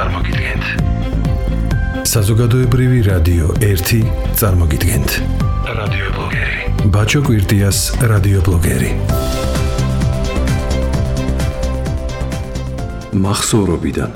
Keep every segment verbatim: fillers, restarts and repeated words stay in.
წარმოგიდგენთ. საზოგადოებრივი რადიო ერთი წარმოგიდგენთ. რადიო ბლოგერი. ბაჩო კვირტიას რადიო ბლოგერი. მახსოვრობიდან.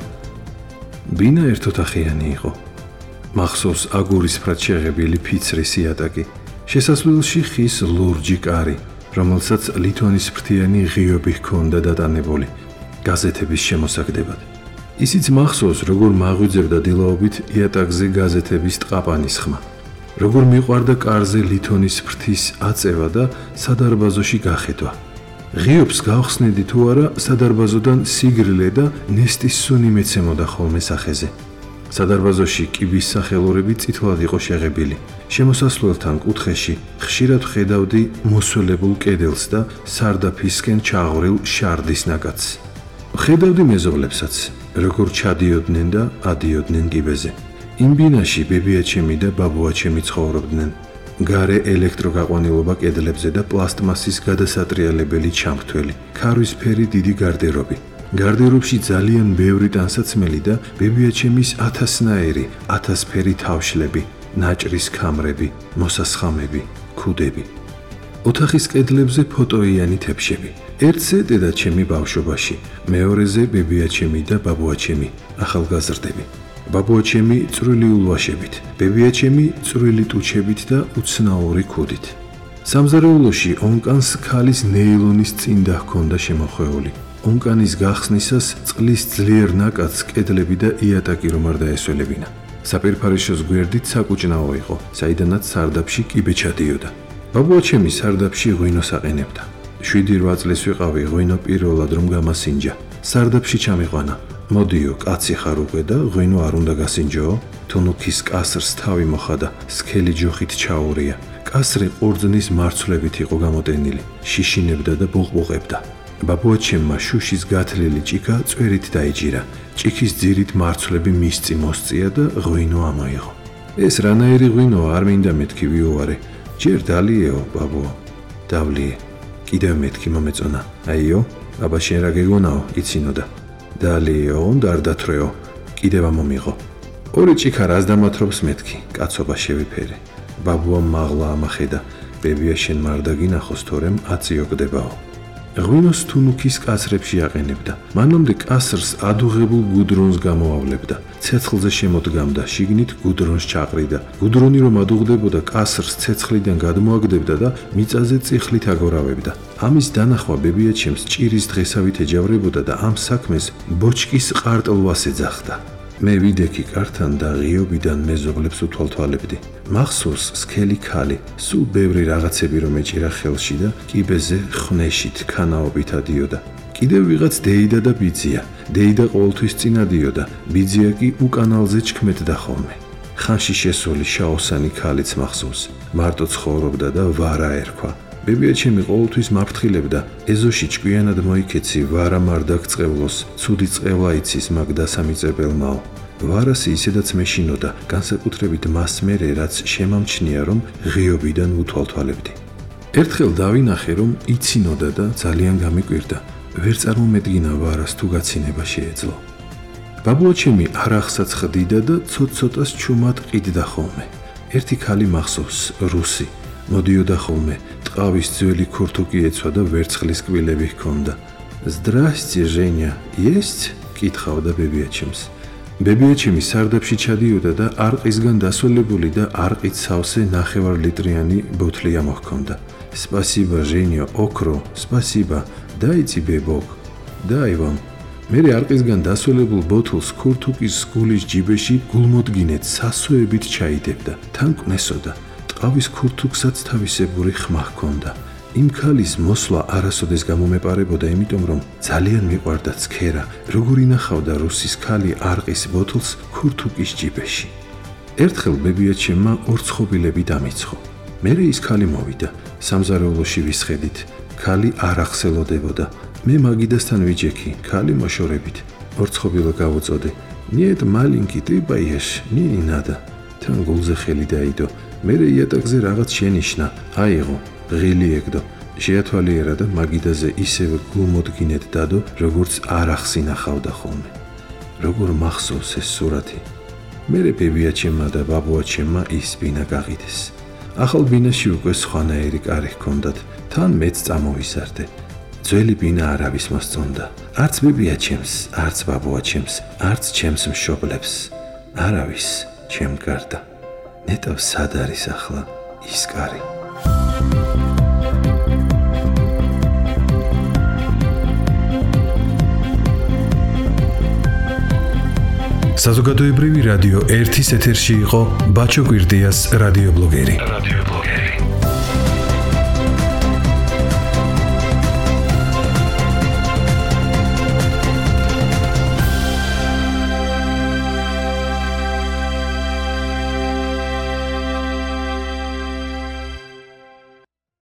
ბინა ერთოთახიანი იყო. მახსოვს აგურისფრად შეღებილი ფიცრის იატაკი. შესასვლელში ხის ლურჯი კარი, რომელსაც ლითონის ფრთიანი ღიობი ჰქონდა დატანებული გაზეთების შემოსაგდებად. ისიც მახსოვს, როგორ მაღვიძებდა დილაობით იატაკზე გაზეთების ტყაპანის ხმა. როგორ მიყვარდა კარზე ლითონის ფრთის აწევა და სადარბაზოში გახედვა. ღიობს გავხსნედი თუ არა, სადარბაზოდან სიგრილე და ნესტის სუნი მეცემოდა ხოლმე სახეზე. სადარბაზოში კიბის სახელურები წითლად იყო შეღებილი. შემოსასვლელთან კუთხეში ხშირად ხედავდი მოსვლებულ კედელს და სარდაფისკენ ჩაღვრილ შარდის ნაკადს. ხედავდი მეზობლებსაც, როგორ ჩადიოდნენ და ადიოდნენ კიბეზე. იმ ბინაში ბებიაჩემი და ბაბუაჩემი ცხოვრობდნენ. გარე ელექტროგაყვანილობა კედლებზე და პლასტმასის გადასატრიალებელი ჩამრთველი, ქარვისფერი დიდი გარდერობი. გარდერობში ძალიან ბევრი ტანსაცმელი და ბებიაჩემის ათასნაირი, ათასფერი თავშლები, ნაჭრის ქამრები, მოსასხამები, ქუდები. ოთახის კედლებზე ფოტოიანი თეფშები. ერთზე დედაჩემი ბავშვობაში, მეორეზე ბებიაჩემი და ბაბუაჩემი, ახალგაზრდები. ბაბუაჩემი წვრილი ულვაშებით, ბებიაჩემი წვრილი ტუჩებით და უცნაური ქუდით. სამზარეულოში ონკანს ქალის ნეილონის წინდა ჰქონდა შემოხვეული. ონკანის გახსნისას წყლის ძლიერ ნაკადს კედლები და იატაკი რომ არ დაესველებინა. საპირფარეშოს გვერდით საკუჭნაო იყო, საიდანაც სარდაფში კიბე ჩადიოდა. ბაბუაჩემი სარდაფში ღვინოს აყენებდა. შვიდი რვა წლის ვიყავი, ღვინო პირველად რომ გამასინჯა. სარდაფში ჩამიყვანა. მოდიო, კაცი ხარ უკვე და ღვინო არ უნდა გასინჯოო? თუნუქის კასრს თავი მოხადა, სქელი ჯოხით ჩაურია. კასრი ყურძნის მარცვლებით იყო გამოტენილი, შიშინებდა და ბუყბუყებდა. ბაბუაჩემმა შუშის გათლილი ჭიქა წვერით დაიჭირა. ჭიქის ძირით მარცვლები მისწი მოსწია და ღვინო ამოიღო. ეს რანაირი ღვინოა, არ მინდა მეთქი ვიუარე. ჯერ დალიეო, ბაბუო. დავლიე. კიდევ მეთქი მომეწონა. აიო, აბა შენ რა გეგონაო, იცინოდა. დალიეო, უნდა არ დათრეო. კიდევ ამომიღო. ორი ჭიქა რას დამათრობს მეთქი, კაცობა შევიფერე. ბაბუამ მაღლა ამახედა. ბებია შენ მარ დაგინახოს, თორემ აწიოკდებაო. ღვინოს თუნუქის კასრებში აყენებდა. მანამდე კასრს ადუღებულ გუდრონს გამოავლებდა. ცეცხლზე შემოდგამდა, შიგნით გუდრონს ჩაყრიდა. გუდრონი რომ ადუღდებოდა, კასრს ცეცხლიდან გადმოაგდებდა და მიწაზე წიხლით აგორავებდა. ამის დანახვა ბებიაჩემს ჭირის დღესავით ეჯავრებოდა და ამ საქმეს ბოჩკის ყარტლვას ეძახდა. მე ვიდექი კართან და ღიობიდან მეზობლებს უთვალთვალებდი. მახსოვს სქელი ქალი, სულ ბევრი რაღაცები რომ ეჭირა ხელში და კიბეზე ხვნეშით ქანაობით ადიოდა. კიდევ ვიღაც დეიდა და ბიძია. დეიდა ყოველთვის წინ ადიოდა, ბიძია კი უკანალზე ჩქმედდა ხოლმე. ხანში შესული შაოსანი ქალიც მახსოვს. მარტო ცხოვრობდა და ვარა ერქვა. ბებიაჩემი ყოველთვის მაფრთხილებდა, ეზოში ჭკვიანად მოიქეცი, ვარა მარ დაგწყევლოს, ცუდი წყევლა იცის მაგ დასამიწებელმაო. ვარასი ისედაც მეშინოდა, განსაკუთრებით მას მერე, რაც შემამჩნია, რომ ღიობიდან უთვალთვალებდი. ერთხელ დავინახე, რომ იცინოდა და ძალიან გამიკვირდა. ვერ წარმომედგინა ვარას თუ გაცინება შეეძლო. ბაბუაჩემი არახსაც ხდიდა და ცოტ-ცოტას ჩუმად ყიდდა ხოლმე. ერთი ქალი მახსოვს, რუსი. მოდიოდა ხოლმე, ტყავის ძველი ქურთუკი ეცვა და ვერცხლის კბილები ჰქონდა. Здрасте, Женя, есть? კითხავდა ბებიაჩემს. ბებიაჩემი სარდაფში ჩადიოდა და არყისგან დასოლებული და არყით სავსე ნახევარლიტრიანი ბოთლი ამოჰქონდა. Спасибо, Женя, окро, спасибо. Дай тебе Бог. Дай вам. მერე არყისგან დასოლებულ ბოთლს ქურთუკის გულის ჯიბეში გულმოდგინეთ სასოებით ჩაიდებდა. თან კნესოდა. ტყავის ქურთუკსაც თავისებური ხმა ჰქონდა. იმ ქალის მოსვლა არასოდეს გამომეპარებოდა, იმიტომ რომ ძალიან მიყვარდა ცქერა, როგორ ინახავდა რუსის ქალი არყის ბოთლს ქურთუკის ჯიბეში. ერთხელ ბებიაჩემმა ორცხობილები დამიცხო. მერე ის ქალი მოვიდა, სამზარეულოში ვისხედით. ქალი არ ახსელოდებოდა. მე მაგიდასთან ვიჯექი, ქალი მოშორებით. ორცხობილო გავუწოდი. Нет, маленький, ты боишь, не надо. თან გულზე ხელი დაიდო. მერე იატაკზე რაღაც შენიშნა, აიღო, ღილი ეკდო. შეათვალიერა და მაგიდაზე ისევ გულმოდგინედ დადო, როგორც არ ახსინახავდა ხოლმე. როგორ მახსოვს ეს სურათი. მერე ბებია ჩემმა და ბაბუა ჩემმა ის ბინა გაღიდეს. ახალ ბინაში უკვე სხვანაირი კარი ჰქონდათ, თან მეც წამოვიზარდე. ძველი ბინა არავის მოსწონდა. არც ბებია ჩემს, არც ბაბუა ჩემს, არც ჩემს მშობლებს. არავის ჩემ გარდა. ნეტავ სად არის ახლა ის კარი? საზოგადოებრივი რადიო ერთის ეთერში იყო ბაჩო კვირდიას რადიობლოგერი. რადიობლოგერი.